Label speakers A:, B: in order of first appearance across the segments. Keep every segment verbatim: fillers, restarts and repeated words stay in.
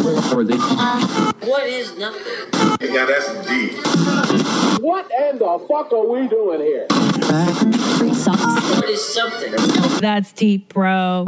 A: What is nothing?
B: Yeah, that's deep.
C: What in the fuck are we doing here?
A: What is something?
D: That's deep, bro.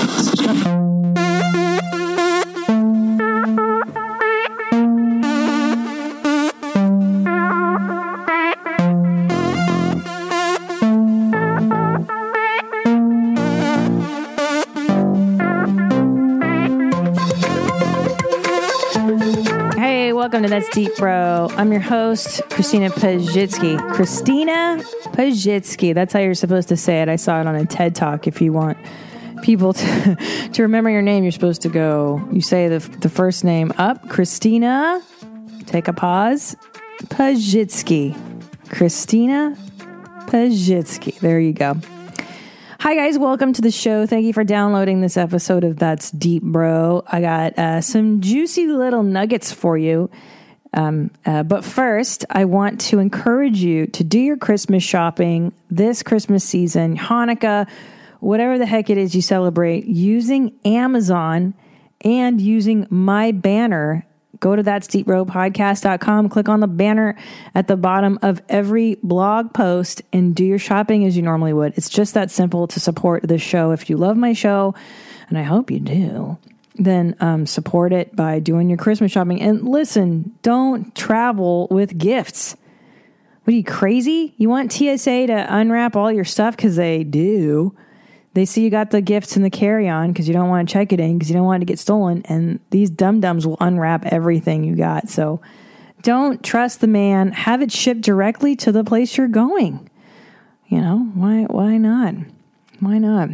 D: Welcome to That's Deep, Bro. I'm your host, Christina Pazsitzky. Christina Pazsitzky. That's how you're supposed to say it. I saw it on a TED Talk. If you want people to, to remember your name, you're supposed to go, you say the, the first name up, Christina, take a pause, Pazsitzky. Christina Pazsitzky. There you go. Hi, guys. Welcome to the show. Thank you for downloading this episode of That's Deep, Bro. I got uh, some juicy little nuggets for you. Um, uh, but first, I want to encourage you to do your Christmas shopping this Christmas season, Hanukkah, whatever the heck it is you celebrate, using Amazon and using my banner. Go to that's deep bro podcast dot com, click on the banner at the bottom of every blog post, and do your shopping as you normally would. It's just that simple to support this show. If you love my show, and I hope you do, then um, support it by doing your Christmas shopping. And listen, don't travel with gifts. What are you, crazy? You want T S A to unwrap all your stuff? Because they do. They see you got the gifts in the carry-on because you don't want to check it in because you don't want it to get stolen. And these dum-dums will unwrap everything you got. So don't trust the man. Have it shipped directly to the place you're going. You know, why why not? Why not?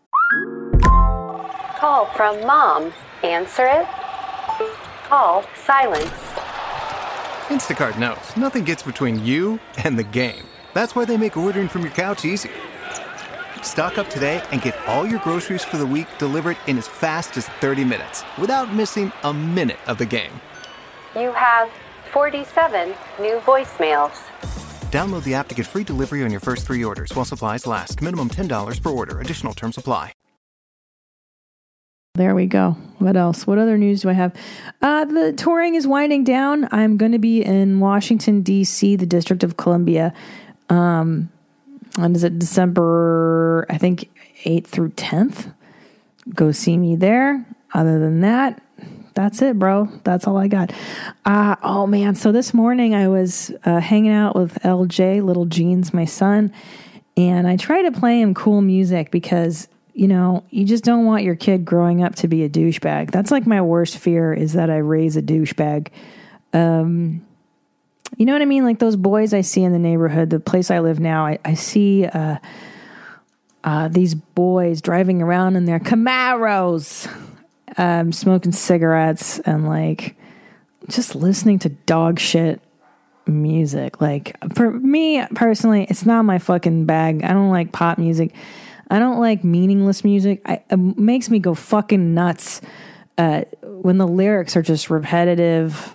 E: Call from mom. Answer it. Call silenced.
F: Instacart knows nothing gets between you and the game. That's why they make ordering from your couch easy. Stock up today and get all your groceries for the week delivered in as fast as thirty minutes without missing a minute of the game.
E: You have forty-seven new voicemails.
F: Download the app to get free delivery on your first three orders while supplies last. Minimum ten dollars per order. Additional terms apply.
D: There we go. What else? What other news do I have? Uh, the touring is winding down. I'm going to be in Washington, D C, the District of Columbia. Um... And is it December, I think, eighth through tenth? Go see me there. Other than that, that's it, bro. That's all I got. Uh, oh, man. So this morning I was uh, hanging out with L J, Little Jeans, my son, and I try to play him cool music because, you know, you just don't want your kid growing up to be a douchebag. That's like my worst fear, is that I raise a douchebag. Um... You know what I mean? Like those boys I see in the neighborhood, the place I live now, I, I see uh, uh, these boys driving around in their Camaros, um, smoking cigarettes and like just listening to dog shit music. Like for me personally, it's not my fucking bag. I don't like pop music. I don't like meaningless music. I, it makes me go fucking nuts uh, when the lyrics are just repetitive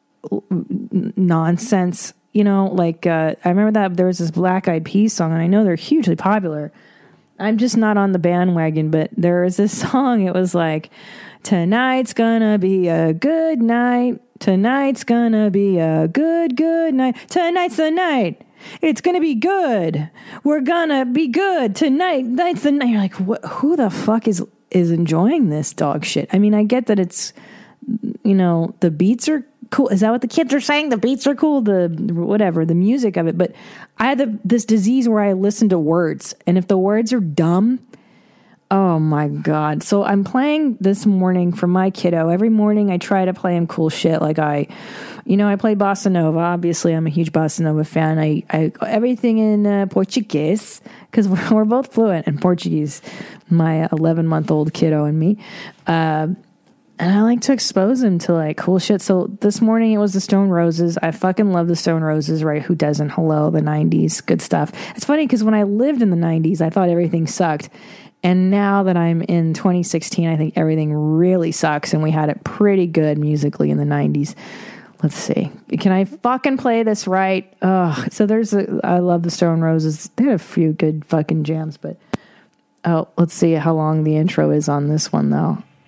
D: nonsense, you know, like uh, I remember that there was this Black Eyed Peas song, and I know they're hugely popular. I'm just not on the bandwagon, but there was this song. It was like, tonight's gonna be a good night. Tonight's gonna be a good, good night. Tonight's the night. It's gonna be good. We're gonna be good tonight. Night's the night. You're like, what, who the fuck is is enjoying this dog shit? I mean, I get that it's, you know, the beats are cool. Is that what the kids are saying? The beats are cool, the whatever, the music of it. But I have the, this disease where I listen to words, and if the words are dumb, oh my God. So I'm playing this morning for my kiddo. Every morning I try to play him cool shit. Like I, you know, I play bossa nova. Obviously I'm a huge bossa nova fan. I, I everything in uh, Portuguese, because we're, we're both fluent in Portuguese, my eleven month old kiddo and me. Uh, And I like to expose him to like cool shit. So this morning it was the Stone Roses. I fucking love the Stone Roses, right? Who doesn't? Hello, the nineties. Good stuff. It's funny because when I lived in the nineties, I thought everything sucked. And now that I'm in twenty sixteen, I think everything really sucks. And we had it pretty good musically in the nineties. Let's see. Can I fucking play this right? Oh, so there's a, I love the Stone Roses. They had a few good fucking jams, but oh, let's see how long the intro is on this one though.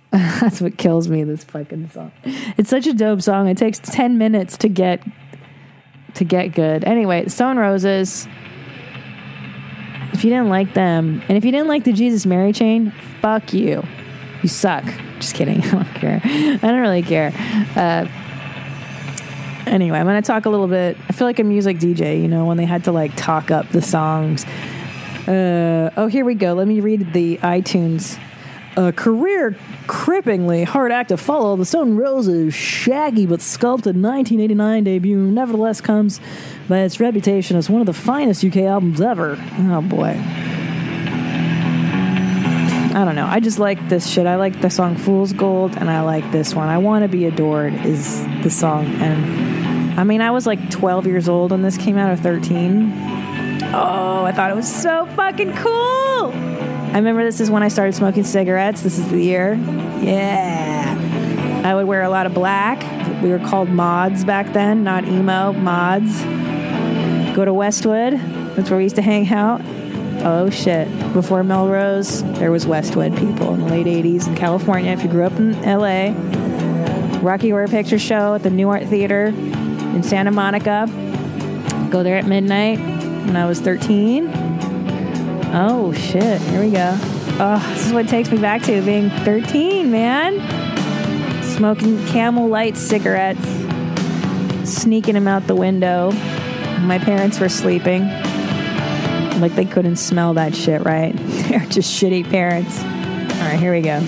D: That's what kills me, this fucking song. It's such a dope song. It takes ten minutes to get to get good. Anyway, Stone Roses. If you didn't like them, and if you didn't like the Jesus Mary chain, fuck you. You suck. Just kidding. I don't care. I don't really care. Uh, anyway, I'm going to talk a little bit. I feel like a music D J, you know, when they had to like talk up the songs. Uh, oh, here we go. Let me read the iTunes. A career cripplingly hard act to follow, the Stone Roses' shaggy but sculpted nineteen eighty-nine debut nevertheless comes by its reputation as one of the finest U K albums ever. Oh boy. I don't know. I just like this shit. I like the song Fool's Gold, and I like this one. I Want to Be Adored is the song. And I mean, I was like twelve years old when this came out, or thirteen. Oh, I thought it was so fucking cool. I remember this is when I started smoking cigarettes. This is the year. Yeah. I would wear a lot of black. We were called mods back then, not emo, mods. Go to Westwood. That's where we used to hang out. Oh, shit. Before Melrose, there was Westwood people in the late eighties in California. If you grew up in L A, Rocky Horror Picture Show at the New Art Theater in Santa Monica. Go there at midnight when I was thirteen. Oh, shit. Here we go. Oh, this is what takes me back to being thirteen, man. Smoking Camel Light cigarettes. Sneaking them out the window. My parents were sleeping. Like they couldn't smell that shit, right? They're just shitty parents. All right, here we go.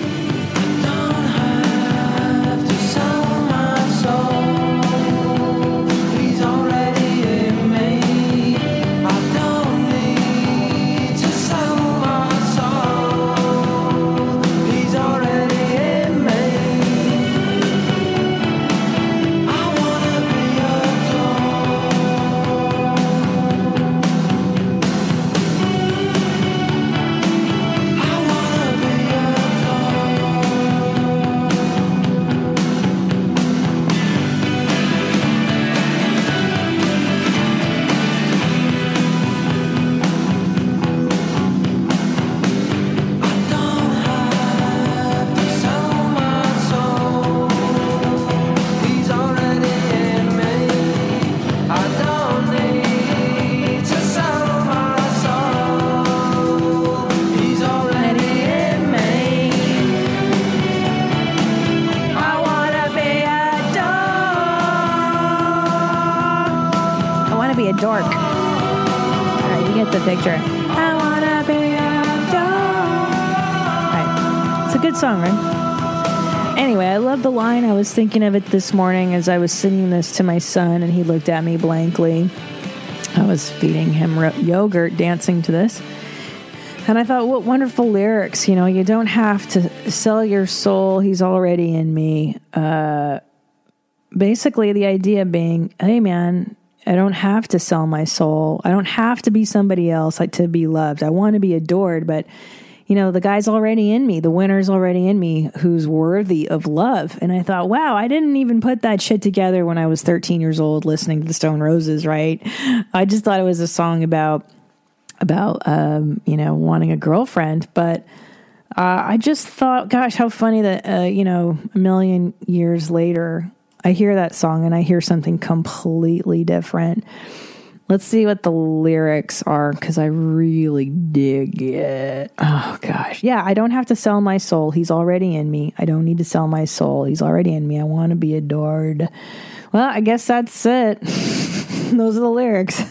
D: Dork. All right, you get the picture. I wanna be a dork. All right, it's a good song, right? Anyway, I love the line. I was thinking of it this morning as I was singing this to my son, and he looked at me blankly. I was feeding him ro- yogurt, dancing to this. And I thought, what wonderful lyrics. You know, you don't have to sell your soul. He's already in me. Uh, basically, the idea being, hey, man, I don't have to sell my soul. I don't have to be somebody else to be loved. I want to be adored, but, you know, the guy's already in me. The winner's already in me who's worthy of love. And I thought, wow, I didn't even put that shit together when I was thirteen years old listening to the Stone Roses, right? I just thought it was a song about, about um, you know, wanting a girlfriend. But uh, I just thought, gosh, how funny that, uh, you know, a million years later, I hear that song and I hear something completely different. Let's see what the lyrics are, because I really dig it. Oh, gosh. Yeah, I don't have to sell my soul. He's already in me. I don't need to sell my soul. He's already in me. I want to be adored. Well, I guess that's it. Those are the lyrics.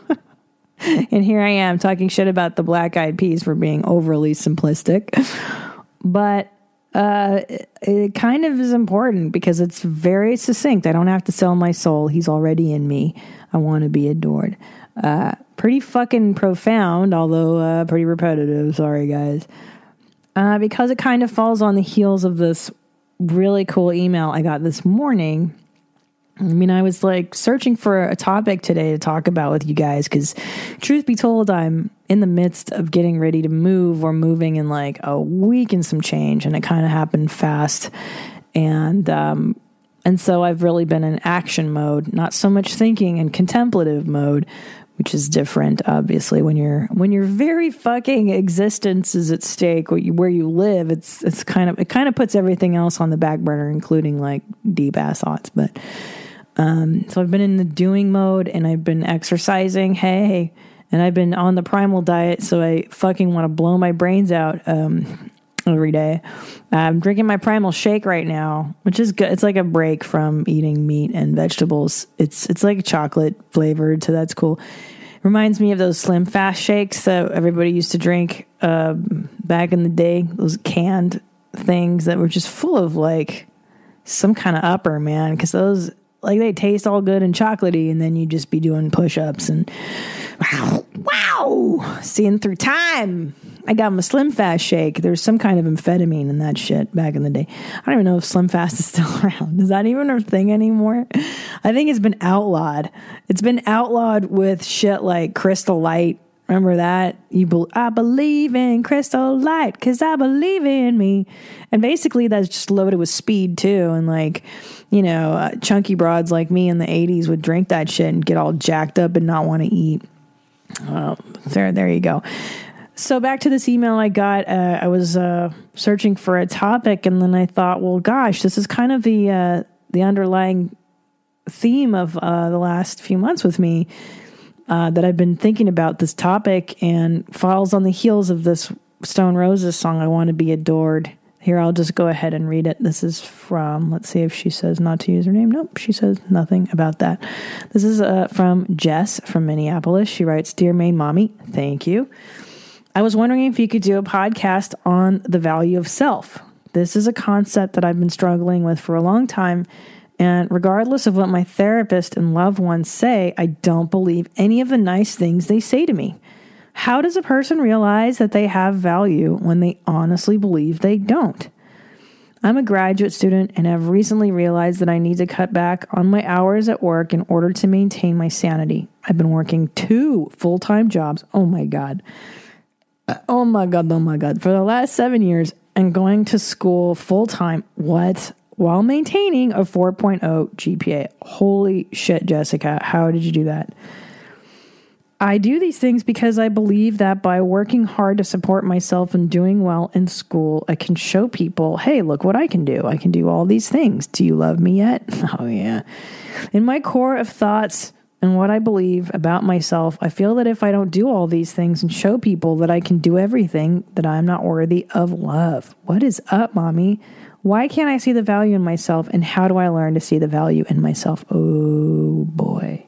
D: And here I am talking shit about the Black Eyed Peas for being overly simplistic. But Uh, it, it kind of is important because it's very succinct. I don't have to sell my soul. He's already in me. I want to be adored. Uh, pretty fucking profound, although uh, pretty repetitive. Sorry, guys. Uh, because it kind of falls on the heels of this really cool email I got this morning. I mean, I was like searching for a topic today to talk about with you guys because, truth be told, I'm in the midst of getting ready to move or moving in like a week and some change, and it kind of happened fast. And um, and so I've really been in action mode, not so much thinking and contemplative mode, which is different, obviously, when you're when your very fucking existence is at stake, where you, where you live. It's it's kind of it kind of puts everything else on the back burner, including like deep ass thoughts. But um, so I've been in the doing mode, and I've been exercising. Hey, and I've been on the primal diet, so I fucking want to blow my brains out. Um, every day. I'm drinking my primal shake right now, which is good. It's like a break from eating meat and vegetables. It's it's like chocolate flavored, so that's cool. Reminds me of those Slim Fast shakes that everybody used to drink uh, back in the day. Those canned things that were just full of like some kind of upper, man. Because those, like, they taste all good and chocolatey, and then you just be doing push-ups and wow, wow, seeing through time. I got my Slim Fast shake. There's some kind of amphetamine in that shit back in the day. I don't even know if Slim Fast is still around. Is that even a thing anymore? I think it's been outlawed. It's been outlawed with shit like Crystal Light. Remember that? You, be- I believe in Crystal Light because I believe in me. And basically that's just loaded with speed too. And like, you know, uh, chunky broads like me in the eighties would drink that shit and get all jacked up and not want to eat. Oh, there, there you go. So back to this email I got. Uh, I was uh, searching for a topic, and then I thought, well, gosh, this is kind of the uh, the underlying theme of uh, the last few months with me, uh, that I've been thinking about this topic, and falls on the heels of this Stone Roses song, I Want to Be Adored. Here, I'll just go ahead and read it. This is from, let's see if she says not to use her name. Nope, she says nothing about that. This is uh, from Jess from Minneapolis. She writes, Dear Maine Mommy, thank you. I was wondering if you could do a podcast on the value of self. This is a concept that I've been struggling with for a long time, and regardless of what my therapist and loved ones say, I don't believe any of the nice things they say to me. How does a person realize that they have value when they honestly believe they don't? I'm a graduate student and have recently realized that I need to cut back on my hours at work in order to maintain my sanity. I've been working two full-time jobs. Oh my God. Oh my God, oh my God. For the last seven years and going to school full-time. What? While maintaining a four point oh G P A. Holy shit, Jessica. How did you do that? I do these things because I believe that by working hard to support myself and doing well in school, I can show people, hey, look what I can do. I can do all these things. Do you love me yet? Oh, yeah. In my core of thoughts and what I believe about myself, I feel that if I don't do all these things and show people that I can do everything, that I'm not worthy of love. What is up, Mommy? Why can't I see the value in myself, and how do I learn to see the value in myself? Oh, boy.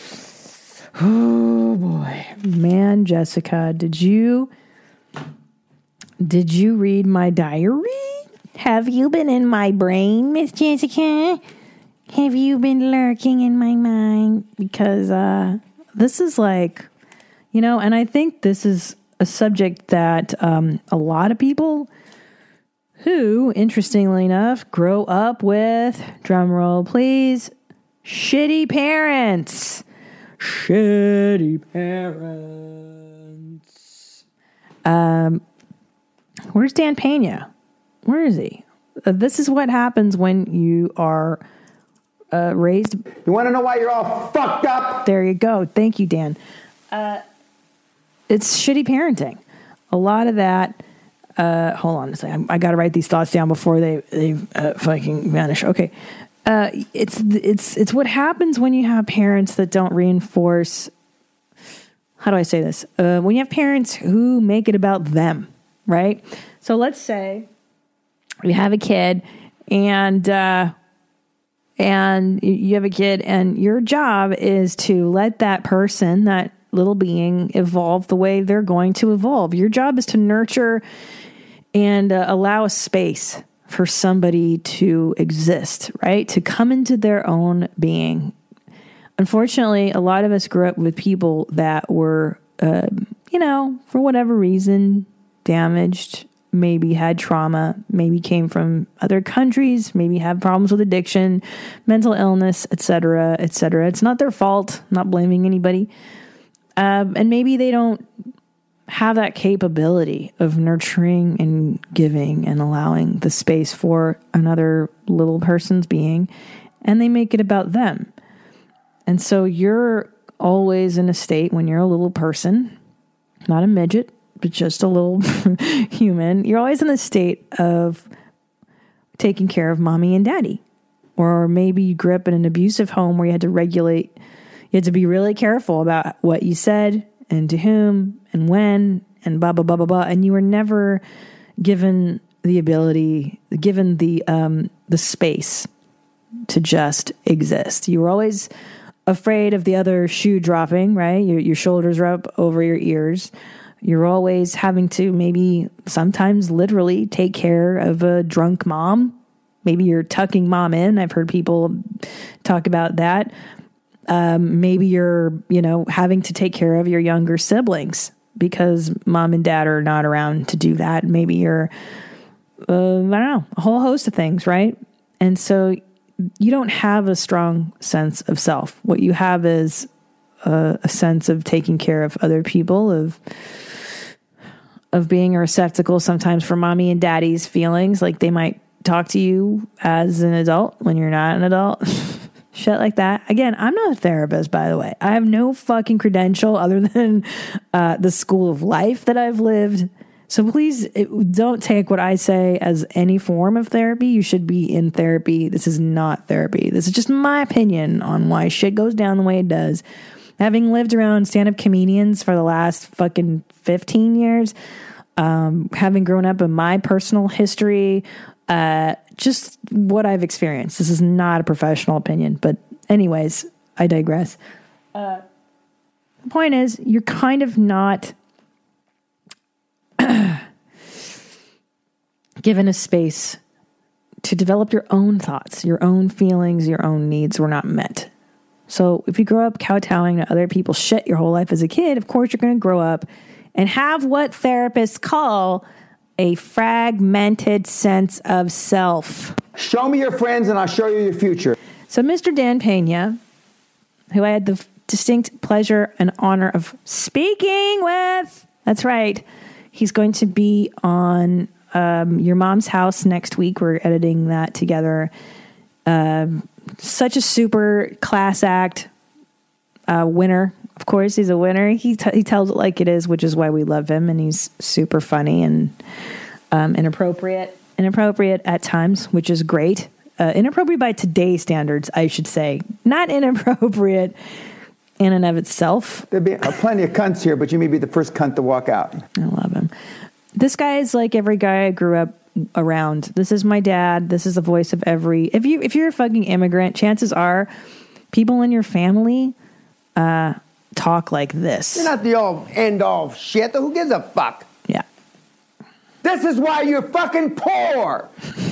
D: Oh, boy. Man, Jessica, did you, did you read my diary? Have you been in my brain, Miss Jessica? Have you been lurking in my mind? Because uh, this is like, you know, and I think this is a subject that um, a lot of people who, interestingly enough, grow up with, drum roll please, shitty parents. Shitty parents. Um, where's Dan Pena? Where is he? Uh, this is what happens when you are uh, raised.
A: You want to know why you're all fucked up?
D: There you go. Thank you, Dan. Uh, it's shitty parenting. A lot of that. Uh, hold on a second. I got to write these thoughts down before they they uh, fucking vanish. Okay. Uh, it's it's it's what happens when you have parents that don't reinforce. How do I say this? Uh, when you have parents who make it about them, right? So let's say you have a kid, and uh, and you have a kid, and your job is to let that person, that little being, evolve the way they're going to evolve. Your job is to nurture and uh, allow a space for somebody to exist, right? To come into their own being. Unfortunately, a lot of us grew up with people that were, uh, you know, for whatever reason, damaged, maybe had trauma, maybe came from other countries, maybe have problems with addiction, mental illness, et cetera, et cetera. It's not their fault. I'm not blaming anybody. Um, and maybe they don't have that capability of nurturing and giving and allowing the space for another little person's being, and they make it about them. And so your always in a state when you're a little person, not a midget, but just a little human. You're always in the state of taking care of mommy and daddy. Or maybe you grew up in an abusive home where you had to regulate, you had to be really careful about what you said and to whom and when and blah, blah, blah, blah, blah. And you were never given the ability, given the um, the space to just exist. You were always afraid of the other shoe dropping, right? Your, your shoulders are up over your ears. You're always having to maybe sometimes literally take care of a drunk mom. Maybe you're tucking mom in. I've heard people talk about that. Um, maybe you're, you know, having to take care of your younger siblings because mom and dad are not around to do that. Maybe you're, uh, I don't know, a whole host of things, right? And so you don't have a strong sense of self. What you have is a, a sense of taking care of other people, of of being a receptacle sometimes for mommy and daddy's feelings. Like they might talk to you as an adult when you're not an adult. Shit like that. Again, I'm not a therapist, by the way. I have no fucking credential other than uh, the school of life that I've lived. So please it, don't take what I say as any form of therapy. You should be in therapy. This is not therapy. This is just my opinion on why shit goes down the way it does. Having lived around stand-up comedians for the last fucking fifteen years, um, having grown up in my personal history, uh, just what I've experienced. This is not a professional opinion, but anyways, I digress. Uh, the point is, you're kind of not given a space to develop your own thoughts, your own feelings, your own needs were not met. So if you grow up kowtowing to other people's shit your whole life as a kid, of course you're going to grow up and have what therapists call a fragmented sense of self.
A: Show me your friends and I'll show you your future.
D: So Mister Dan Pena, who I had the distinct pleasure and honor of speaking with, that's right, he's going to be on um, Your Mom's House next week. We're editing that together. Um, such a super class act, uh, winner. Of course, he's a winner. He t- he tells it like it is, which is why we love him. And he's super funny and um, inappropriate, inappropriate at times, which is great. Uh, inappropriate by today's standards, I should say. Not inappropriate in and of itself.
A: There'll be uh, plenty of cunts here, but you may be the first cunt to walk out.
D: I love him. This guy is like every guy I grew up around. This is my dad. This is the voice of every... If, you, if you're a fucking immigrant, chances are people in your family... Uh, talk like this.
A: You're not the all end all shit. Who gives a fuck?
D: Yeah.
A: This is why you're fucking poor.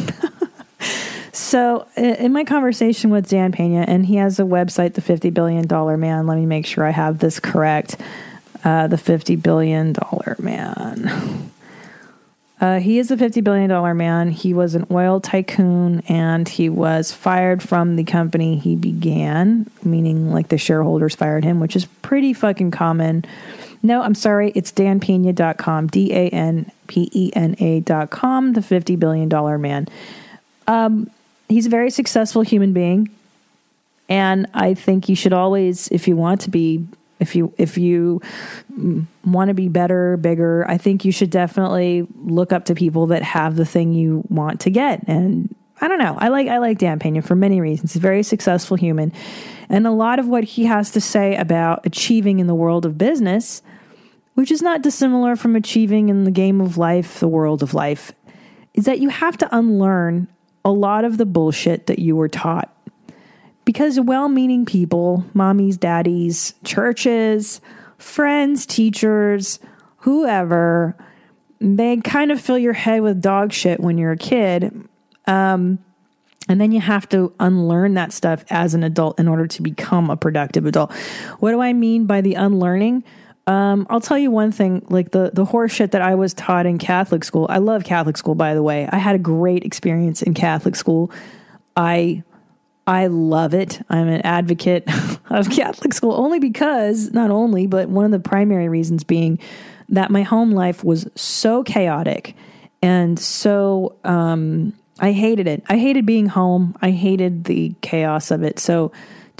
D: So in my conversation with Dan Pena, and he has a website, the fifty billion dollar man. Let me make sure I have this correct. Uh, the fifty billion dollar man. Uh, he is a fifty billion dollar man. He was an oil tycoon, and he was fired from the company he began, meaning like the shareholders fired him, which is pretty fucking common. No, I'm sorry. It's dan pena dot com, D A N P E N A dot com, the fifty billion dollar man. Um, he's a very successful human being, and I think you should always, if you want to be If you if you want to be better, bigger, I think you should definitely look up to people that have the thing you want to get. And I don't know. I like I like Dan Pena for many reasons. He's a very successful human. And a lot of what he has to say about achieving in the world of business, which is not dissimilar from achieving in the game of life, the world of life, is that you have to unlearn a lot of the bullshit that you were taught. Because well-meaning people, mommies, daddies, churches, friends, teachers, whoever, they kind of fill your head with dog shit when you're a kid. Um, and then you have to unlearn that stuff as an adult in order to become a productive adult. What do I mean by the unlearning? Um, I'll tell you one thing, like the, the horse shit that I was taught in Catholic school. I love Catholic school, by the way. I had a great experience in Catholic school. I... I love it. I'm an advocate of Catholic school only because, not only, but one of the primary reasons being that my home life was so chaotic and so, um, I hated it. I hated being home. I hated the chaos of it. So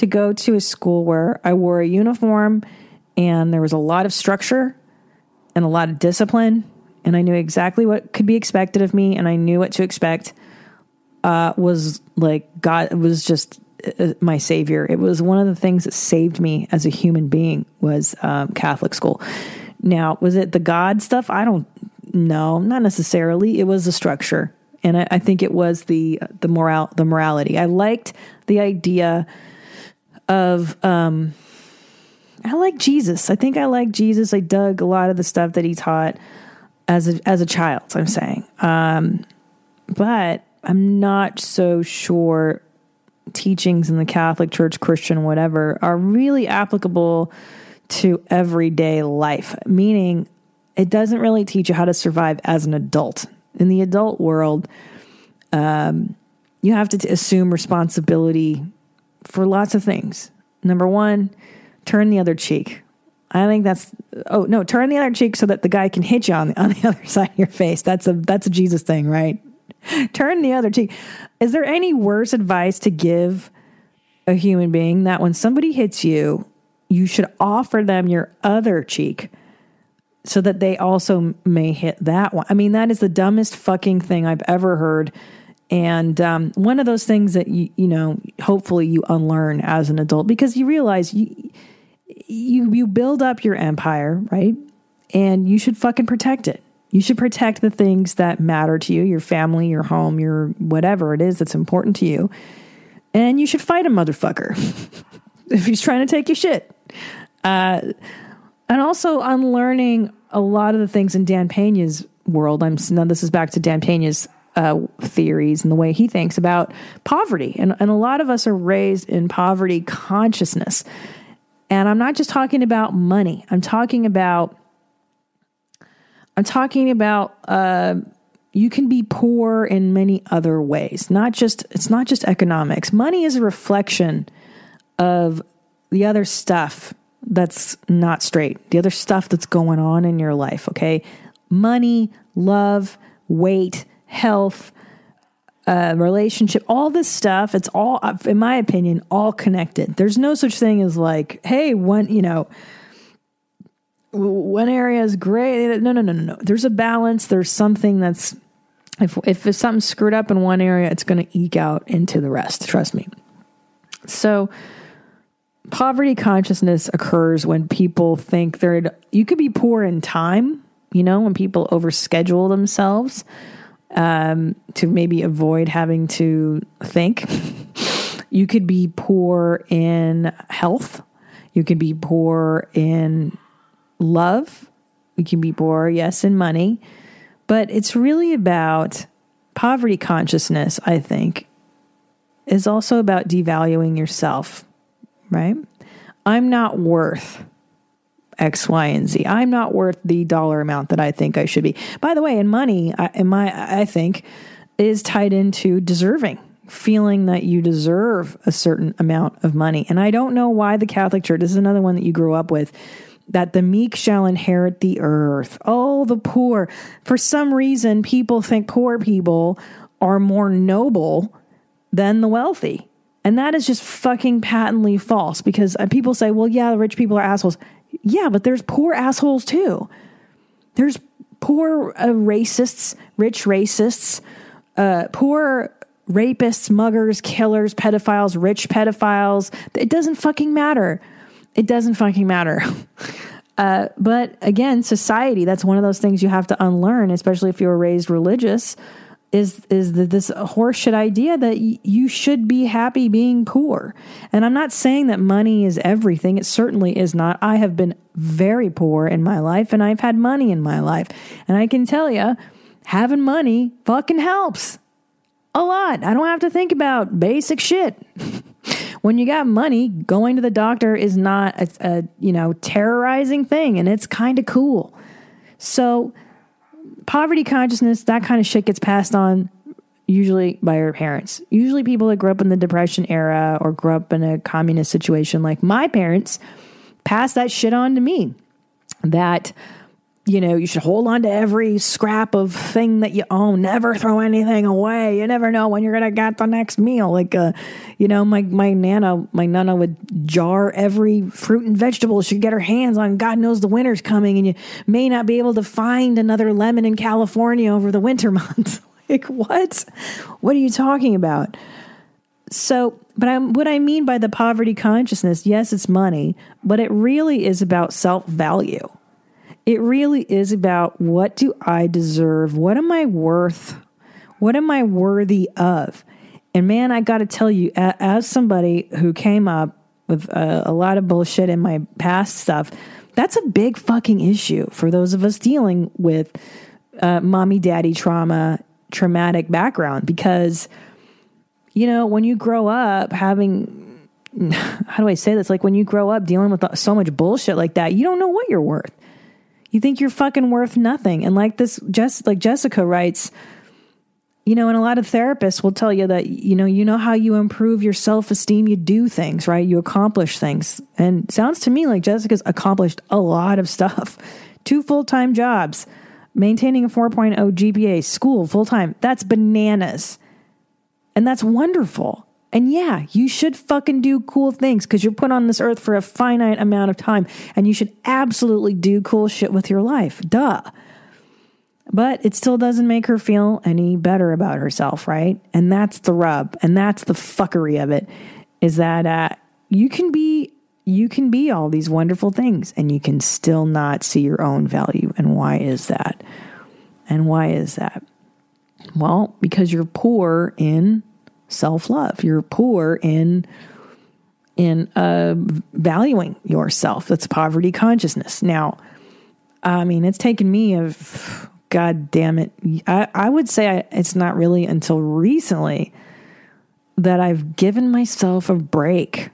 D: to go to a school where I wore a uniform and there was a lot of structure and a lot of discipline, and I knew exactly what could be expected of me, and I knew what to expect, uh, was like God, it was just uh, my savior. It was one of the things that saved me as a human being was um, Catholic school. Now, was it the God stuff? I don't know, not necessarily. It was the structure. And I, I think it was the the moral the morality. I liked the idea of um, I like Jesus. I think I like Jesus. I dug a lot of the stuff that he taught as a, as a child. I'm saying, um, but I'm not so sure teachings in the Catholic Church, Christian, whatever, are really applicable to everyday life. Meaning, it doesn't really teach you how to survive as an adult. In the adult world, um, you have to t- assume responsibility for lots of things. Number one, turn the other cheek. I think that's, oh no, turn the other cheek so that the guy can hit you on the, on the other side of your face. That's a, that's a Jesus thing, right? Turn the other cheek. Is there any worse advice to give a human being that when somebody hits you, you should offer them your other cheek so that they also may hit that one? I mean, that is the dumbest fucking thing I've ever heard. And um, one of those things that, you, you know, hopefully you unlearn as an adult, because you realize you, you, you build up your empire, right? And you should fucking protect it. You should protect the things that matter to you, your family, your home, your whatever it is that's important to you. And you should fight a motherfucker if he's trying to take your shit. Uh, and also unlearning a lot of the things in Dan Pena's world. I'm now this is back to Dan Pena's uh, theories and the way he thinks about poverty. And, and a lot of us are raised in poverty consciousness. And I'm not just talking about money. I'm talking about, I'm talking about, uh, you can be poor in many other ways. Not just, it's not just economics. Money is a reflection of the other stuff that's not straight. The other stuff that's going on in your life, okay? Money, love, weight, health, uh, relationship, all this stuff, it's all, in my opinion, all connected. There's no such thing as like, hey, one, you know, one area is great. No, no, no, no, no. There's a balance. There's something that's, if if it's something screwed up in one area, it's going to eke out into the rest. Trust me. So poverty consciousness occurs when people think they're, you could be poor in time, you know, when people overschedule themselves um, to maybe avoid having to think. You could be poor in health. You could be poor in love. You can be poor, yes, in money. But it's really about poverty consciousness, I think, is also about devaluing yourself, right? I'm not worth X, Y, and Z. I'm not worth the dollar amount that I think I should be. By the way, in money, I, in my, I think, is tied into deserving, feeling that you deserve a certain amount of money. And I don't know why the Catholic Church, this is another one that you grew up with, that the meek shall inherit the earth. Oh, the poor. For some reason, people think poor people are more noble than the wealthy. And that is just fucking patently false, because people say, well, yeah, the rich people are assholes. Yeah, but there's poor assholes too. There's poor uh, racists, rich racists, uh, poor rapists, muggers, killers, pedophiles, rich pedophiles. It doesn't fucking matter. It doesn't fucking matter. Uh, but again, society, that's one of those things you have to unlearn, especially if you were raised religious, is is the, this horseshit idea that y- you should be happy being poor. And I'm not saying that money is everything. It certainly is not. I have been very poor in my life, and I've had money in my life. And I can tell you, having money fucking helps a lot. I don't have to think about basic shit. When you got money, going to the doctor is not a, a you know, terrorizing thing, and it's kind of cool. So poverty consciousness, that kind of shit gets passed on usually by your parents. Usually people that grew up in the Depression era or grew up in a communist situation like my parents pass that shit on to me. That you know, you should hold on to every scrap of thing that you own. Never throw anything away. You never know when you're going to get the next meal. Like, uh, you know, my, my Nana, my Nana would jar every fruit and vegetable she could get her hands on. God knows the winter's coming and you may not be able to find another lemon in California over the winter months. Like, what? What are you talking about? So, but I'm, what I mean by the poverty consciousness, yes, it's money, but it really is about self-value. It really is about, what do I deserve? What am I worth? What am I worthy of? And man, I got to tell you, as somebody who came up with a, a lot of bullshit in my past stuff, that's a big fucking issue for those of us dealing with uh, mommy, daddy trauma, traumatic background. Because, you know, when you grow up having, how do I say this? Like when you grow up dealing with so much bullshit like that, you don't know what you're worth. You think you're fucking worth nothing. And like this, just like Jessica writes, you know, and a lot of therapists will tell you that, you know, you know how you improve your self-esteem, you do things, right? You accomplish things. And it sounds to me like Jessica's accomplished a lot of stuff. Two full-time jobs, maintaining a four point oh G P A, school, full-time. That's bananas. And that's wonderful. And yeah, you should fucking do cool things because you're put on this earth for a finite amount of time and you should absolutely do cool shit with your life. Duh. But it still doesn't make her feel any better about herself, right? And that's the rub. And that's the fuckery of it, is that uh, you can be you can be all these wonderful things and you can still not see your own value. And why is that? And why is that? Well, because you're poor in self-love. You're poor in in uh, valuing yourself. That's poverty consciousness. Now, I mean, it's taken me a, God damn it. I, I would say I, it's not really until recently that I've given myself a break.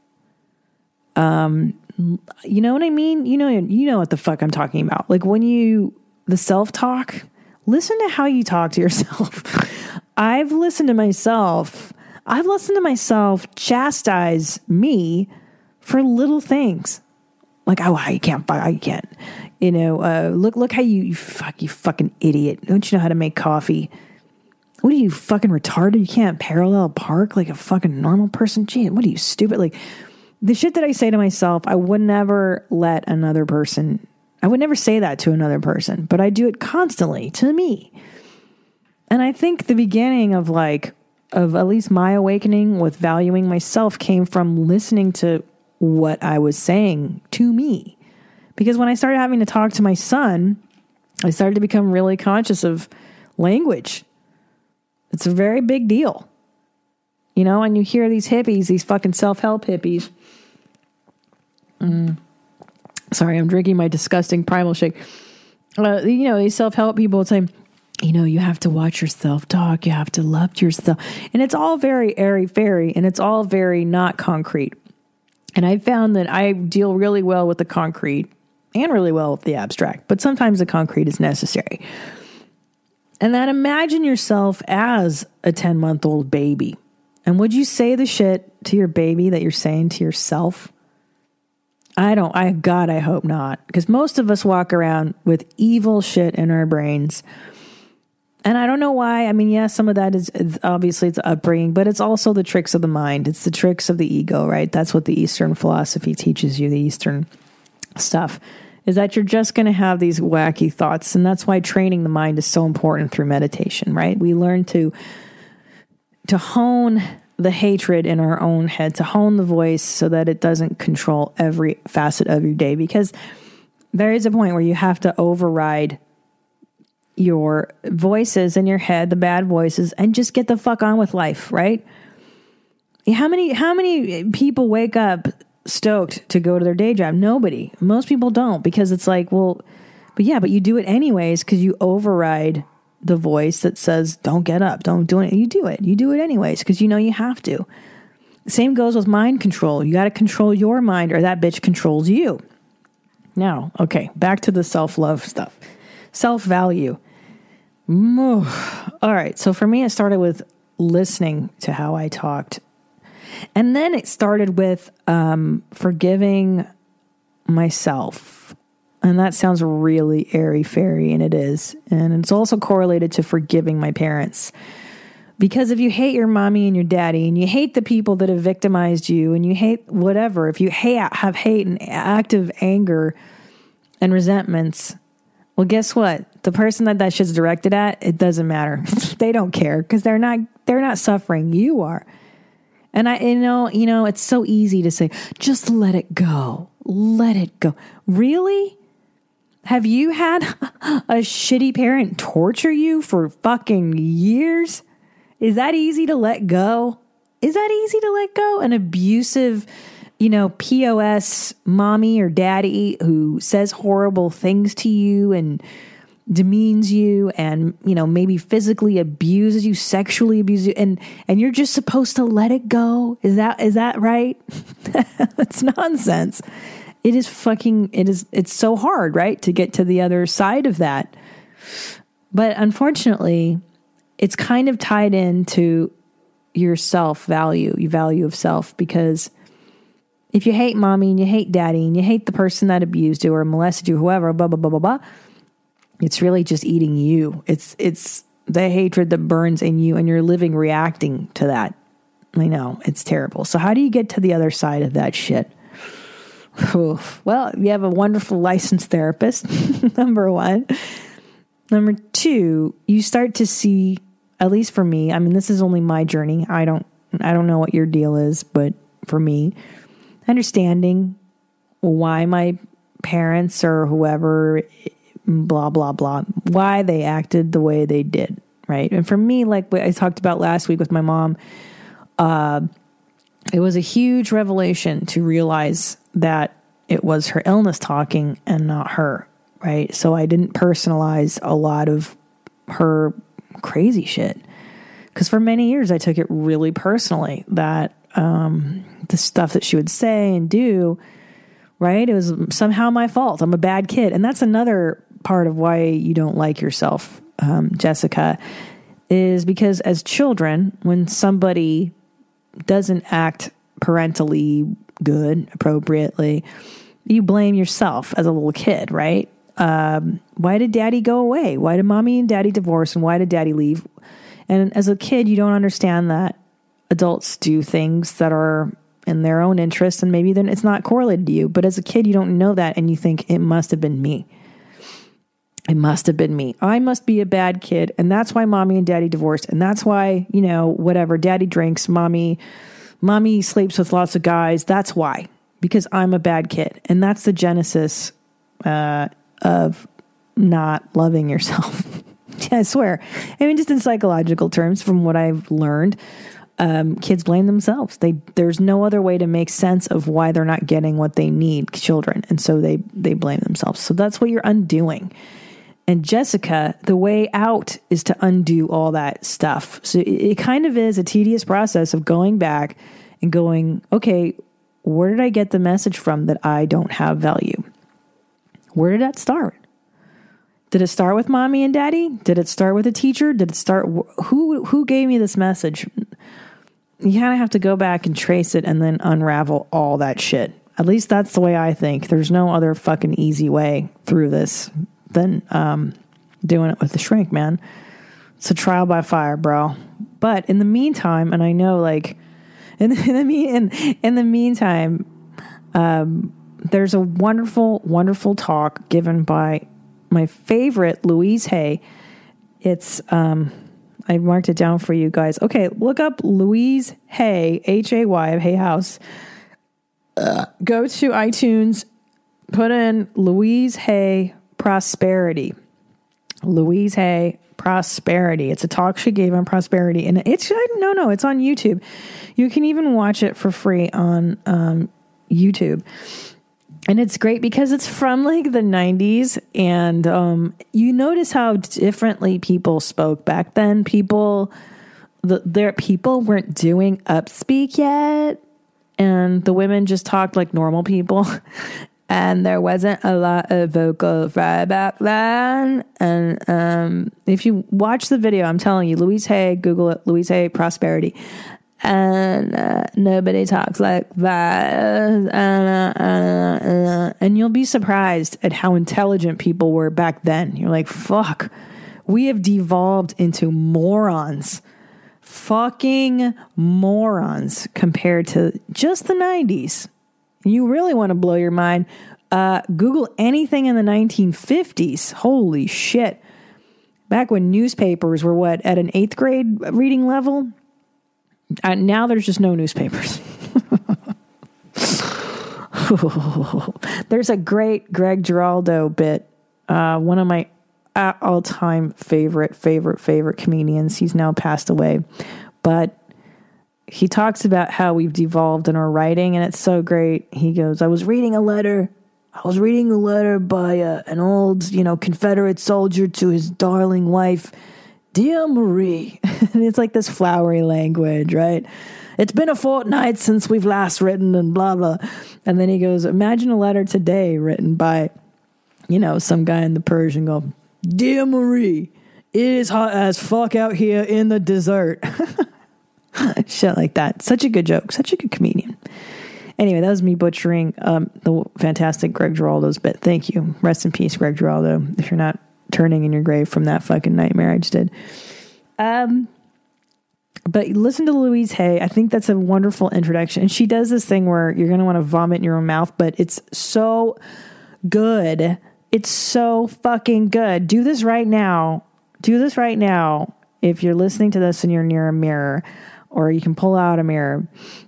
D: Um, you know what I mean? You know, you know what the fuck I'm talking about. Like when you, the self-talk, listen to how you talk to yourself. I've listened to myself. I've listened to myself chastise me for little things. Like, oh, I can't, I can't, you know, uh, look, look how you, you fuck, you fucking idiot. Don't you know how to make coffee? What are you, fucking retarded? You can't parallel park like a fucking normal person? Gee, what are you, stupid? Like the shit that I say to myself, I would never let another person, I would never say that to another person, but I do it constantly to me. And I think the beginning of like, of at least my awakening with valuing myself came from listening to what I was saying to me. Because when I started having to talk to my son, I started to become really conscious of language. It's a very big deal. You know, and you hear these hippies, these fucking self-help hippies. Mm. Sorry, I'm drinking my disgusting Primal shake. Uh, you know, these self-help people would say, you know, you have to watch your self-talk. You have to love yourself. And it's all very airy-fairy, and it's all very not concrete. And I found that I deal really well with the concrete and really well with the abstract. But sometimes the concrete is necessary. And then imagine yourself as a ten-month-old baby. And would you say the shit to your baby that you're saying to yourself? I don't. I God, I hope not. Because most of us walk around with evil shit in our brains. And I don't know why. I mean, yeah, some of that is, is obviously it's upbringing, but it's also the tricks of the mind. It's the tricks of the ego, right? That's what the Eastern philosophy teaches you, the Eastern stuff, is that you're just going to have these wacky thoughts. And that's why training the mind is so important through meditation, right? We learn to, to hone the hatred in our own head, to hone the voice so that it doesn't control every facet of your day. Because there is a point where you have to override your voices in your head, the bad voices, and just get the fuck on with life, right? How many, how many people wake up stoked to go to their day job? Nobody. Most people don't, because it's like, well, but yeah, but you do it anyways because you override the voice that says, don't get up, don't do it. You do it. You do it anyways because you know you have to. Same goes with mind control. You got to control your mind or that bitch controls you. Now, okay, back to the self-love stuff. Self-value. All right. So for me, it started with listening to how I talked. And then it started with um, forgiving myself. And that sounds really airy-fairy, and it is. And it's also correlated to forgiving my parents. Because if you hate your mommy and your daddy, and you hate the people that have victimized you, and you hate whatever, if you hate, have hate and active anger and resentments, well, guess what? The person that that shit's directed at, it doesn't matter. They don't care because they're not they're not suffering. You are. And I, you know, you know, it's so easy to say, just let it go. Let it go. Really? Have you had a shitty parent torture you for fucking years? Is that easy to let go? Is that easy to let go? An abusive, you know, P O S mommy or daddy who says horrible things to you and demeans you and, you know, maybe physically abuses you, sexually abuses you, and, and you're just supposed to let it go? Is that, is that right? That's nonsense. It is fucking, it is, it's so hard, right? To get to the other side of that. But unfortunately, it's kind of tied into your self-value, your value of self, because if you hate mommy and you hate daddy and you hate the person that abused you or molested you, whoever, blah, blah, blah, blah, blah, it's really just eating you. It's, it's the hatred that burns in you and you're living reacting to that. I know, it's terrible. So how do you get to the other side of that shit? Well, you have a wonderful licensed therapist, number one. Number two, you start to see, at least for me, I mean, this is only my journey. I don't, I don't know what your deal is, but for me, understanding why my parents or whoever, blah, blah, blah, why they acted the way they did, right? And for me, like what I talked about last week with my mom, uh, it was a huge revelation to realize that it was her illness talking and not her, right? So I didn't personalize a lot of her crazy shit. Because for many years, I took it really personally that um, the stuff that she would say and do, right? It was somehow my fault. I'm a bad kid. And that's another part of why you don't like yourself, um, Jessica, is because as children, when somebody doesn't act parentally good, appropriately, you blame yourself as a little kid, right? Um, why did daddy go away? Why did mommy and daddy divorce? And why did daddy leave? And as a kid, you don't understand that adults do things that are in their own interest, and maybe then it's not correlated to you. But as a kid, you don't know that, and you think it must have been me. It must have been me. I must be a bad kid, and that's why mommy and daddy divorced, and that's why, you know, whatever, daddy drinks, mommy, mommy sleeps with lots of guys. That's why, because I'm a bad kid, and that's the genesis uh, of not loving yourself. I swear. I mean, just in psychological terms, from what I've learned, um, kids blame themselves. They there's no other way to make sense of why they're not getting what they need, children, and so they they blame themselves. So that's what you're undoing. And Jessica, the way out is to undo all that stuff. So it, it kind of is a tedious process of going back and going, okay, where did I get the message from that I don't have value? Where did that start? Did it start with mommy and daddy? Did it start with a teacher? Did it start, who, who gave me this message? You kind of have to go back and trace it and then unravel all that shit. At least that's the way I think. There's no other fucking easy way through this than um, doing it with the shrink, man. It's a trial by fire, bro. But in the meantime, and I know, like, in, in the me in, in the meantime, um, there's a wonderful, wonderful talk given by my favorite Louise Hay. It's um, I marked it down for you guys. Okay, look up Louise Hay, H A Y of Hay House. Uh, go to iTunes, put in Louise Hay Prosperity. Louise Hay Prosperity. It's a talk she gave on prosperity, and it's no, no, it's on YouTube. You can even watch it for free on um, YouTube, and it's great because it's from like the nineties, and um, you notice how differently people spoke back then. People, the, their people weren't doing upspeak yet, and the women just talked like normal people. And there wasn't a lot of vocal fry back then. And um, if you watch the video, I'm telling you, Louise Hay, Google it, Louise Hay Prosperity. and uh, nobody talks like that. Uh, uh, uh, and you'll be surprised at how intelligent people were back then. You're like, fuck, we have devolved into morons. Fucking morons compared to just the nineties. You really want to blow your mind. Uh, Google anything in the nineteen fifties. Holy shit. Back when newspapers were what, at an eighth grade reading level? Uh, now there's just no newspapers. There's a great Greg Giraldo bit. Uh, one of my all-time favorite, favorite, favorite comedians. He's now passed away. But he talks about how we've devolved in our writing, and it's so great. He goes, I was reading a letter. I was reading a letter by uh, an old, you know, Confederate soldier to his darling wife, Dear Marie. And it's like this flowery language, right? It's been a fortnight since we've last written and blah, blah. And then he goes, imagine a letter today written by, you know, some guy in the Persian go, Dear Marie, it is hot as fuck out here in the desert. Shit like that. Such a good joke. Such a good comedian. Anyway, that was me butchering um, the fantastic Greg Giraldo's bit. Thank you. Rest in peace, Greg Giraldo, if you're not turning in your grave from that fucking nightmare I just did. Um, but listen to Louise Hay. I think that's a wonderful introduction. And she does this thing where you're going to want to vomit in your own mouth, but it's so good. It's so fucking good. Do this right now. Do this right now. If you're listening to this and you're near a mirror, or you can pull out a mirror.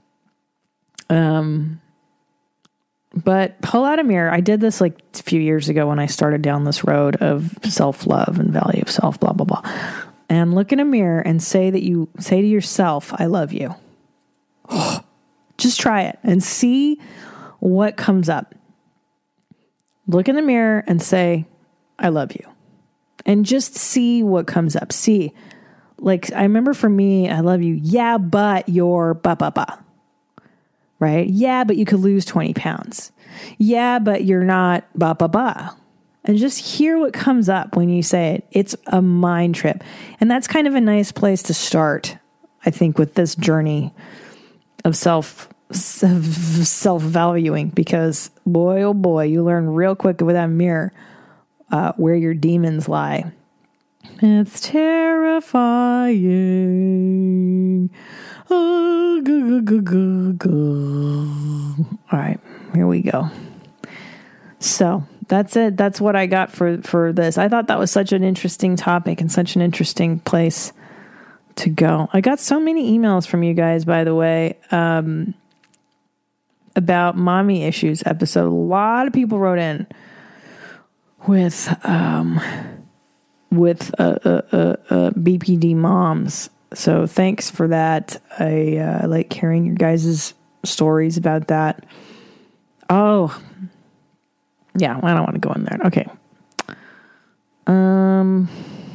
D: Um, but pull out a mirror. I did this like a few years ago when I started down this road of self-love and value of self, blah, blah, blah. And look in a mirror and say that you say to yourself, I love you. Just try it and see what comes up. Look in the mirror and say, I love you. And just see what comes up. See, like, I remember for me, I love you. Yeah, but you're ba ba ba. Right? Yeah, but you could lose twenty pounds. Yeah, but you're not ba ba ba. And just hear what comes up when you say it. It's a mind trip. And that's kind of a nice place to start, I think, with this journey of self self-valuing, because boy, oh boy, you learn real quick with that mirror uh, where your demons lie. It's terrifying. Oh, go, go, go, go. All right, here we go. So that's it. That's what I got for, for this. I thought that was such an interesting topic and such an interesting place to go. I got so many emails from you guys, by the way, um, about mommy issues episode. A lot of people wrote in with um, with uh, uh, uh, uh, B P D moms. So thanks for that. I uh, like hearing your guys' stories about that. Oh, yeah, I don't want to go in there. Okay. Um,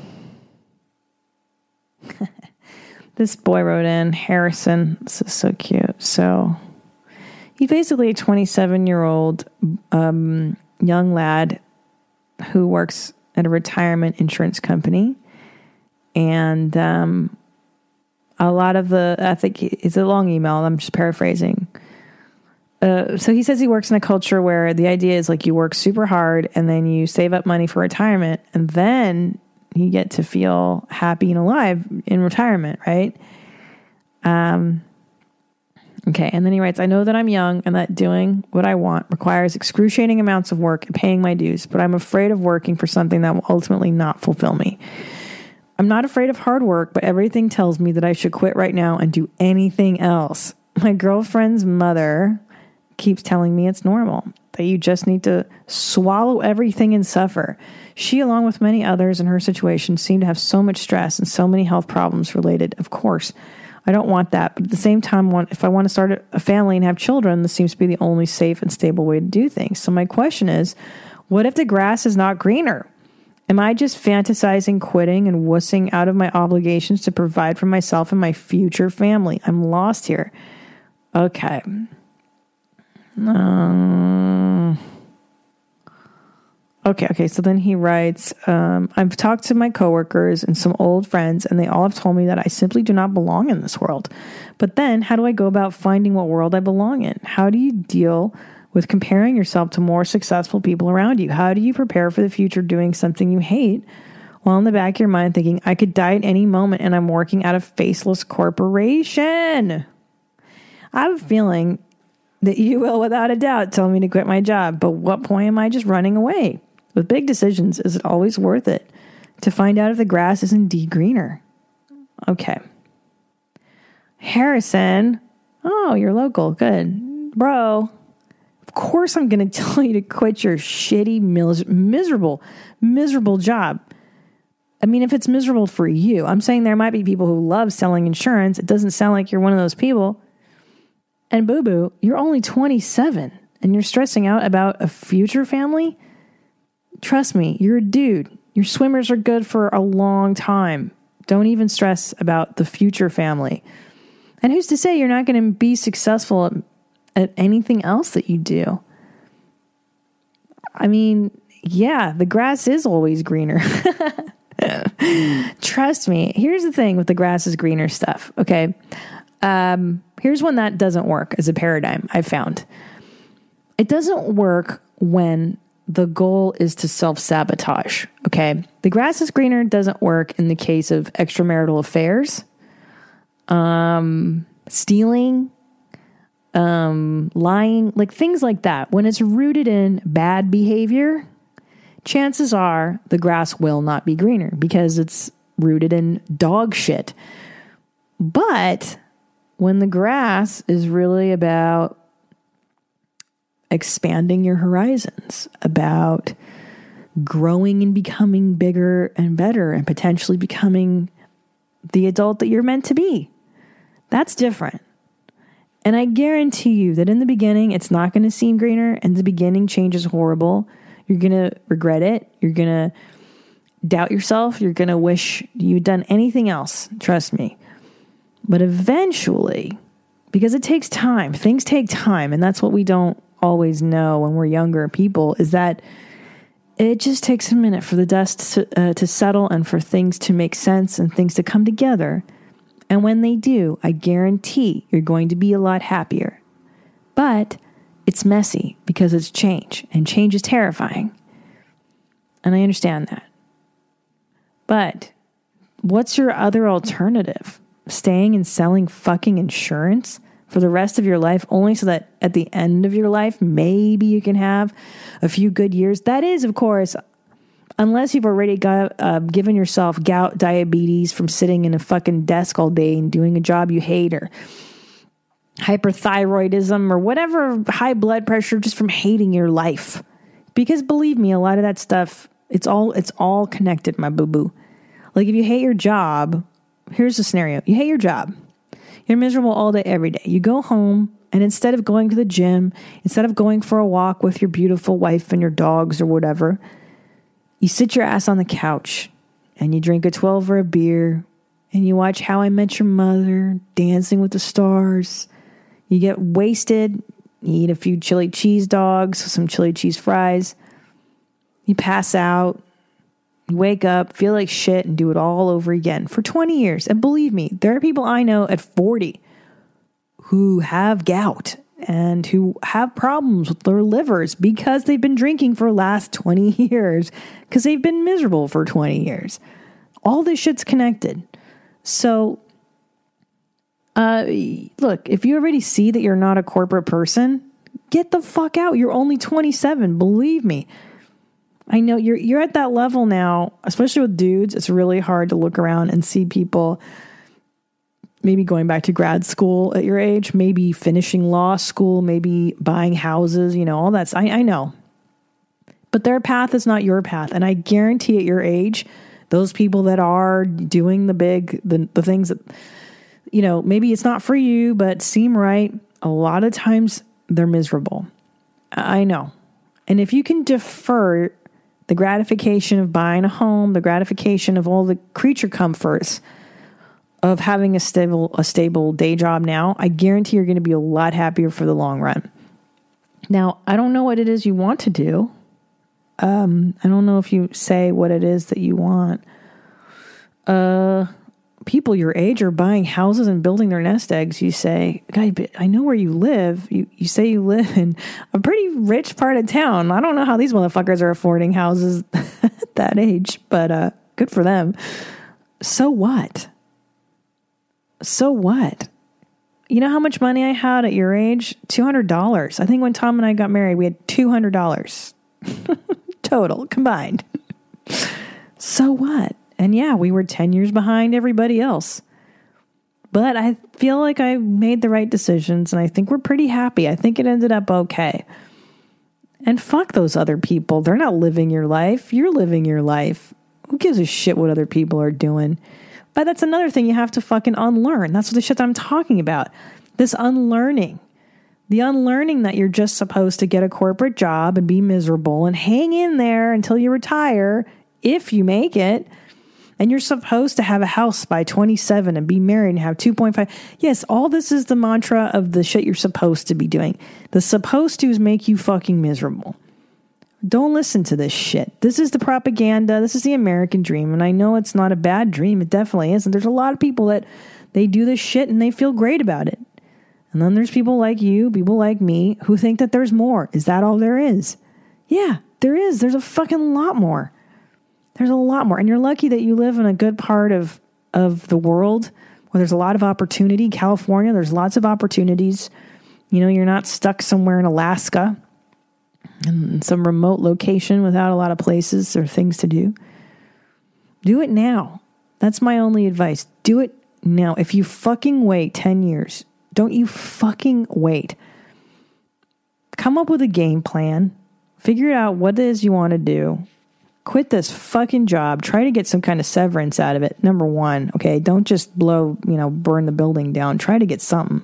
D: this boy wrote in, Harrison. This is so cute. So he's basically a twenty-seven-year-old um, young lad who works at a retirement insurance company. And um, a lot of the, I think it's a long email. I'm just paraphrasing. Uh, so he says he works in a culture where the idea is like you work super hard and then you save up money for retirement and then you get to feel happy and alive in retirement, right? Um. Okay, and then he writes, I know that I'm young and that doing what I want requires excruciating amounts of work and paying my dues, but I'm afraid of working for something that will ultimately not fulfill me. I'm not afraid of hard work, but everything tells me that I should quit right now and do anything else. My girlfriend's mother keeps telling me it's normal, that you just need to swallow everything and suffer. She, along with many others in her situation, seem to have so much stress and so many health problems related. Of course, I don't want that. But at the same time, if I want to start a family and have children, this seems to be the only safe and stable way to do things. So my question is, what if the grass is not greener? Am I just fantasizing quitting and wussing out of my obligations to provide for myself and my future family? I'm lost here. Okay. Um, Okay, okay. So then he writes, um, I've talked to my coworkers and some old friends, and they all have told me that I simply do not belong in this world. But then how do I go about finding what world I belong in? How do you deal with comparing yourself to more successful people around you? How do you prepare for the future doing something you hate while in the back of your mind thinking, I could die at any moment and I'm working at a faceless corporation? I have a feeling that you will, without a doubt, tell me to quit my job. But what point am I just running away? With big decisions, is it always worth it to find out if the grass is indeed greener? Okay. Harrison. Oh, you're local. Good. Bro, of course I'm going to tell you to quit your shitty, mis- miserable, miserable job. I mean, if it's miserable for you, I'm saying there might be people who love selling insurance. It doesn't sound like you're one of those people. And boo-boo, you're only twenty-seven and you're stressing out about a future family? Trust me, you're a dude. Your swimmers are good for a long time. Don't even stress about the future family. And who's to say you're not going to be successful at, at anything else that you do? I mean, yeah, the grass is always greener. Trust me. Here's the thing with the grass is greener stuff, okay? Um, here's when that doesn't work as a paradigm, I've found. It doesn't work when the goal is to self-sabotage, okay? The grass is greener doesn't work in the case of extramarital affairs, um, stealing, um, lying, like things like that. When it's rooted in bad behavior, chances are the grass will not be greener because it's rooted in dog shit. But when the grass is really about expanding your horizons, about growing and becoming bigger and better and potentially becoming the adult that you're meant to be, that's different. And I guarantee you that in the beginning, it's not going to seem greener, and the beginning change is horrible. You're going to regret it. You're going to doubt yourself. You're going to wish you'd done anything else. Trust me. But eventually, because it takes time, things take time, and that's what we don't always know when we're younger people, is that it just takes a minute for the dust to, uh, to settle and for things to make sense and things to come together. And when they do, I guarantee you're going to be a lot happier. But it's messy because it's change, and change is terrifying. And I understand that. But what's your other alternative? Staying and selling fucking insurance for the rest of your life, only so that at the end of your life, maybe you can have a few good years? That is, of course, unless you've already got uh, given yourself gout, diabetes from sitting in a fucking desk all day and doing a job you hate, or hyperthyroidism, or whatever, high blood pressure just from hating your life. Because believe me, a lot of that stuff, it's all it's all connected, my boo-boo. Like if you hate your job, here's the scenario. You hate your job. You're miserable all day, every day. You go home, and instead of going to the gym, instead of going for a walk with your beautiful wife and your dogs or whatever, you sit your ass on the couch and you drink a twelve or a beer and you watch How I Met Your Mother, Dancing with the Stars. You get wasted. You eat a few chili cheese dogs, some chili cheese fries. You pass out. You wake up, feel like shit, and do it all over again for twenty years. And believe me, there are people I know at forty who have gout and who have problems with their livers because they've been drinking for the last twenty years, because they've been miserable for twenty years. All this shit's connected. So, uh, look, if you already see that you're not a corporate person, get the fuck out. You're only twenty-seven. Believe me. I know you're you're at that level now, especially with dudes. It's really hard to look around and see people maybe going back to grad school at your age, maybe finishing law school, maybe buying houses, you know, all that. I, I know. But their path is not your path. And I guarantee at your age, those people that are doing the big, the, the things that, you know, maybe it's not for you, but seem right, a lot of times they're miserable. I know. And if you can defer the gratification of buying a home, the gratification of all the creature comforts of having a stable a stable day job now, I guarantee you're going to be a lot happier for the long run. Now, I don't know what it is you want to do. Um, I don't know if you say what it is that you want. Uh, people your age are buying houses and building their nest eggs. You say, "Guy, I know where you live." You you say you live in a pretty rich part of town. I don't know how these motherfuckers are affording houses at that age, but uh, good for them. So what? So what? You know how much money I had at your age? two hundred dollars. I think when Tom and I got married, we had two hundred dollars total combined. So what? And yeah, we were ten years behind everybody else. But I feel like I made the right decisions, and I think we're pretty happy. I think it ended up okay. And fuck those other people. They're not living your life. You're living your life. Who gives a shit what other people are doing? But that's another thing you have to fucking unlearn. That's the shit that I'm talking about. This unlearning. The unlearning that you're just supposed to get a corporate job and be miserable and hang in there until you retire, if you make it. And you're supposed to have a house by twenty-seven and be married and have two point five. Yes, all this is the mantra of the shit you're supposed to be doing. The supposed to's make you fucking miserable. Don't listen to this shit. This is the propaganda. This is the American dream. And I know it's not a bad dream. It definitely isn't. There's a lot of people that they do this shit and they feel great about it. And then there's people like you, people like me, who think that there's more. Is that all there is? Yeah, there is. There's a fucking lot more. There's a lot more. And you're lucky that you live in a good part of, of the world where there's a lot of opportunity. California, there's lots of opportunities. You know, you're not stuck somewhere in Alaska in some remote location without a lot of places or things to do. Do it now. That's my only advice. Do it now. If you fucking wait ten years, don't you fucking wait. Come up with a game plan. Figure out what it is you want to do. Quit this fucking job. Try to get some kind of severance out of it. Number one, okay? Don't just blow, you know, burn the building down. Try to get something.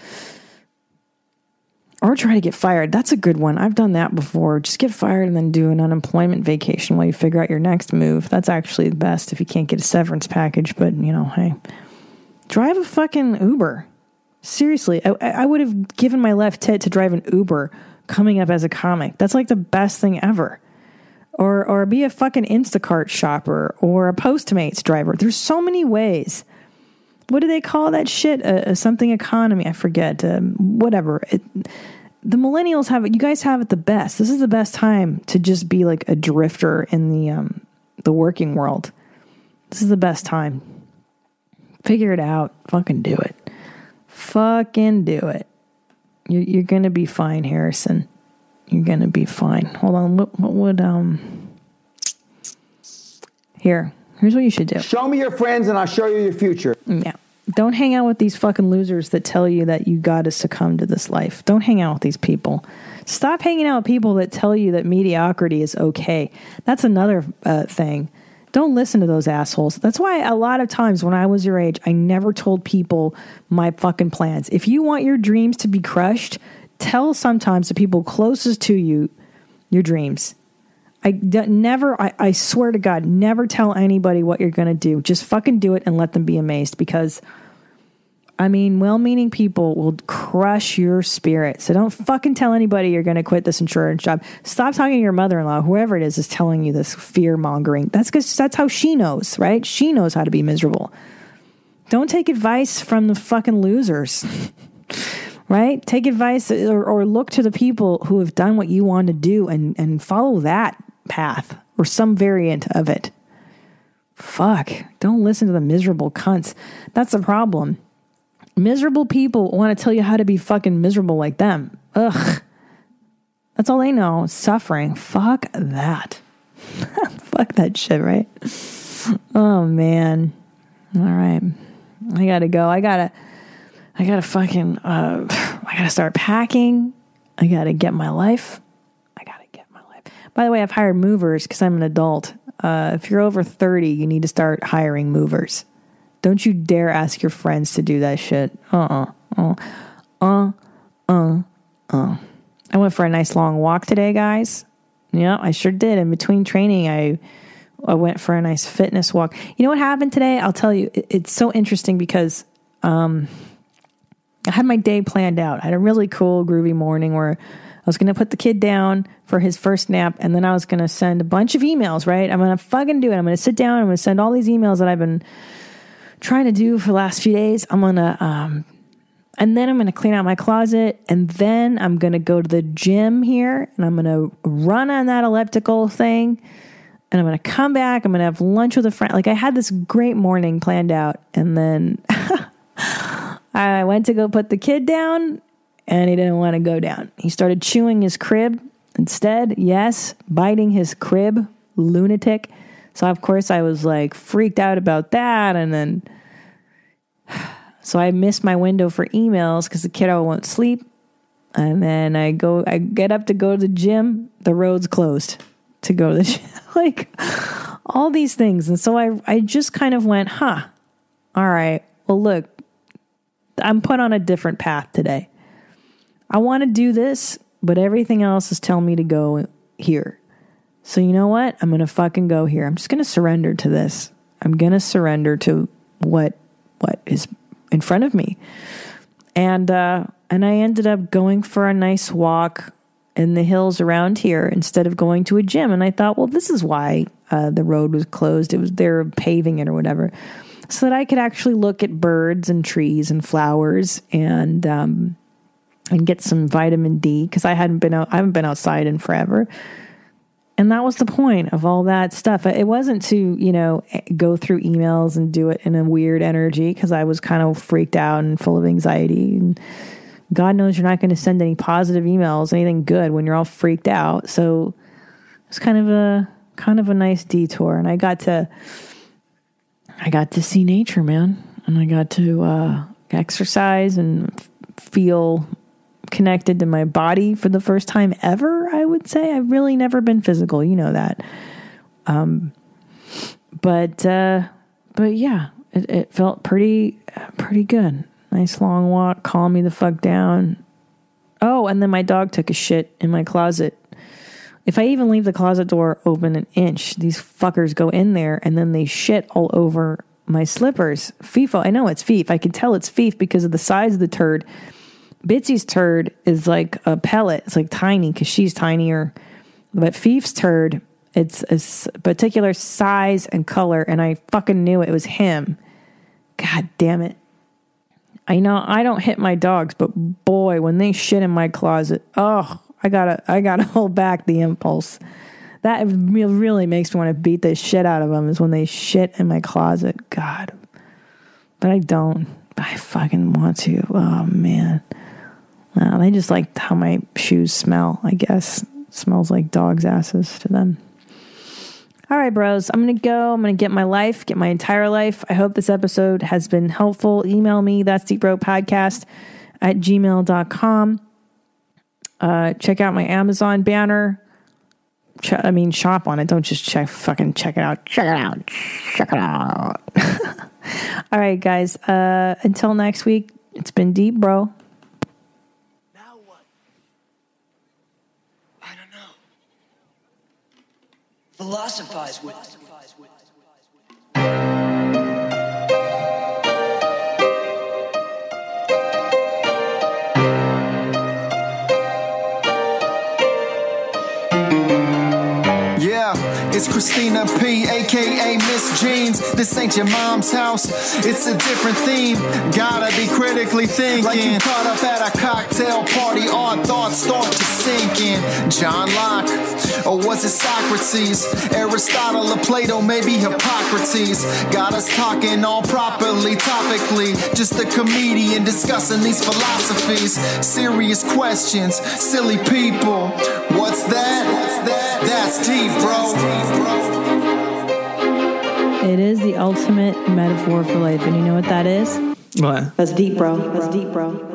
D: Or try to get fired. That's a good one. I've done that before. Just get fired and then do an unemployment vacation while you figure out your next move. That's actually the best if you can't get a severance package. But, you know, hey. Drive a fucking Uber. Seriously. I, I would have given my left tit to drive an Uber coming up as a comic. That's like the best thing ever. Or or be a fucking Instacart shopper or a Postmates driver. There's so many ways. What do they call that shit? Uh, something economy. I forget. Um, whatever. It, the millennials have it. You guys have it the best. This is the best time to just be like a drifter in the um, the working world. This is the best time. Figure it out. Fucking do it. Fucking do it. You're, you're going to be fine, Harrison. You're going to be fine. Hold on. What, what would, um, here, here's what you should do.
A: Show me your friends and I'll show you your future.
D: Yeah. Don't hang out with these fucking losers that tell you that you got to succumb to this life. Don't hang out with these people. Stop hanging out with people that tell you that mediocrity is okay. That's another uh, thing. Don't listen to those assholes. That's why a lot of times when I was your age, I never told people my fucking plans. If you want your dreams to be crushed, tell sometimes the people closest to you your dreams. I d- never, I, I swear to God, never tell anybody what you're going to do. Just fucking do it and let them be amazed because, I mean, well-meaning people will crush your spirit. So don't fucking tell anybody you're going to quit this insurance job. Stop talking to your mother-in-law, whoever it is, is telling you this fear-mongering. That's because that's how she knows, right? She knows how to be miserable. Don't take advice from the fucking losers. Right? Take advice or, or look to the people who have done what you want to do and, and follow that path or some variant of it. Fuck. Don't listen to the miserable cunts. That's the problem. Miserable people want to tell you how to be fucking miserable like them. Ugh. That's all they know. Suffering. Fuck that. Fuck that shit, right? Oh, man. All right. I gotta go. I gotta... I gotta fucking, uh, I gotta start packing. I gotta get my life. I gotta get my life. By the way, I've hired movers because I'm an adult. Uh, if you're over thirty, you need to start hiring movers. Don't you dare ask your friends to do that shit. Uh-uh. Uh, uh, uh, uh. I went for a nice long walk today, guys. Yeah, I sure did. In between training, I I went for a nice fitness walk. You know what happened today? I'll tell you. It, it's so interesting because, um... I had my day planned out. I had a really cool, groovy morning where I was going to put the kid down for his first nap, and then I was going to send a bunch of emails, right? I'm going to fucking do it. I'm going to sit down. I'm going to send all these emails that I've been trying to do for the last few days. I'm going to, um, and then I'm going to clean out my closet, and then I'm going to go to the gym here, and I'm going to run on that elliptical thing, and I'm going to come back. I'm going to have lunch with a friend. Like, I had this great morning planned out, and then I went to go put the kid down, and he didn't want to go down. He started chewing his crib instead. Yes, biting his crib, lunatic. So, of course, I was like freaked out about that. And then, so I missed my window for emails because the kiddo won't sleep. And then I go, I get up to go to the gym. The road's closed to go to the gym. Like, all these things. And so I, I just kind of went, huh, all right, well, look, I'm put on a different path today. I want to do this, but everything else is telling me to go here. So you know what? I'm going to fucking go here. I'm just going to surrender to this. I'm going to surrender to what what is in front of me. And uh, and I ended up going for a nice walk in the hills around here instead of going to a gym. And I thought, well, this is why uh, the road was closed. It was they're paving it or whatever, so that I could actually look at birds and trees and flowers and um, and get some vitamin D, because I hadn't been out, I haven't been outside in forever. And that was the point of all that stuff. It wasn't to, you know, go through emails and do it in a weird energy, because I was kind of freaked out and full of anxiety. And God knows you're not going to send any positive emails, anything good, when you're all freaked out. So it's kind of a kind of a nice detour, and I got to I got to see nature, man, and I got to uh, exercise and f- feel connected to my body for the first time ever, I would say. I've really never been physical, you know that. Um, but, uh, but yeah, it, it felt pretty, pretty good. Nice long walk, calm me the fuck down. Oh, and then my dog took a shit in my closet. If I even leave the closet door open an inch, these fuckers go in there and then they shit all over my slippers. FIFO, I know it's Fief. I can tell it's Fief because of the size of the turd. Bitsy's turd is like a pellet. It's like tiny because she's tinier. But Fief's turd, it's a particular size and color, and I fucking knew it was him. God damn it. I know I don't hit my dogs, but boy, when they shit in my closet, oh, I gotta, I gotta hold back the impulse. That really makes me want to beat the shit out of them, is when they shit in my closet. God. But I don't. I fucking want to. Oh, man. Well, they just like how my shoes smell, I guess. It smells like dog's asses to them. All right, bros. I'm going to go. I'm going to get my life, get my entire life. I hope this episode has been helpful. Email me, that's deep bro podcast at gmail dot com. Uh, check out my Amazon banner. Ch- I mean, shop on it. Don't just check, fucking check it out. Check it out. Check it out. All right, guys. Uh, until next week, it's been Deep Bro.
B: Now what? I don't know. Philosophize with it.
G: It's Christina P, a k a. Miss Jeans. This ain't your mom's house, it's a different theme. Gotta be critically thinking. Like you caught up at a cocktail party, odd thoughts start to sink in. John Locke, or was it Socrates? Aristotle or Plato, maybe Hippocrates. Got us talking all properly, topically. Just a comedian discussing these philosophies. Serious questions, silly people. What's that? What's that? That's deep, bro.
D: It is the ultimate metaphor for life, and you know what that is?
H: What?
D: That's deep, bro. That's deep, bro.